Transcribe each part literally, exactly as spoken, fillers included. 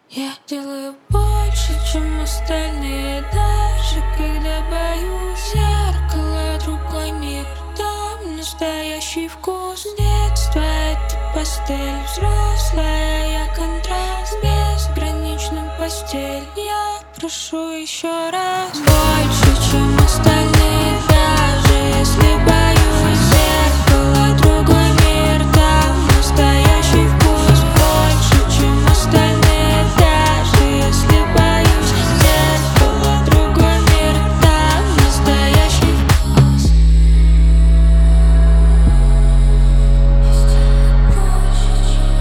Я делаю больше, чем остальные, даже когда боюсь. Зеркало, другой мир, там настоящий вкус. Детство — это пастель, взрослая я контраст. Безграничную постель я прошу еще раз. Больше, чем остальные, даже если боюсь. Зеркало, другой мир, там настоящий вкус. Больше, чем остальные, даже если боюсь. Зеркало, другой мир, там настоящий вкус. Больше, чем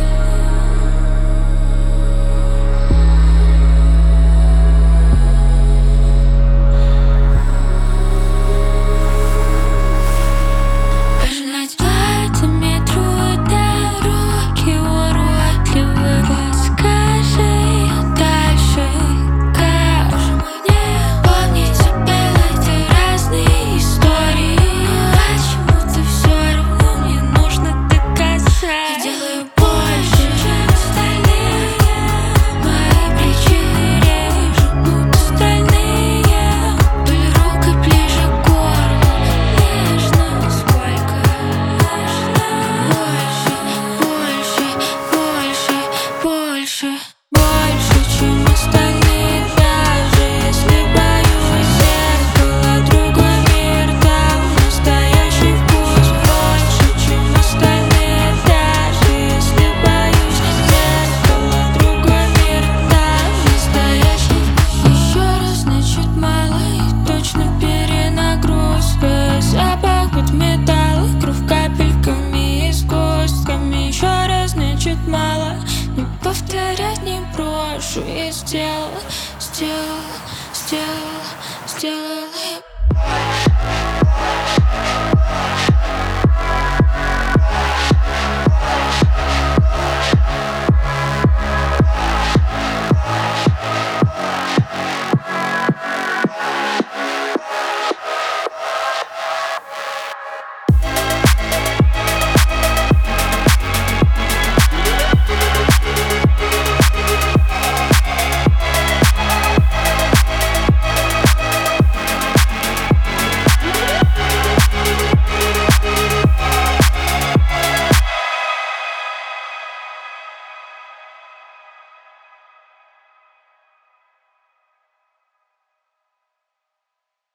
пожинать платье, метро и дороги, уродливый глаз. Скажи дальше, как же мне помнить тебе эти разные истории? Почему-то все равно мне нужно доказать. Я делаю больше, чем остальные. Мои плечи режут, будто стальные. Вдоль рук и ближе к горлу, нежно, сколько можно. Больше, больше, больше, больше. Больше, чем остальные, даже если боюсь. Зеркало, другой мир, там настоящий вкус. Больше, чем остальные, даже если боюсь. Зеркало, другой мир, там настоящий вкус. Еще раз, значит, мало и точно перенагрузка. Запах от металла, кровь капельками и с костками. Еще раз, значит, мало, не повторять не прошу. И сделала, сделала, сделала, сделала.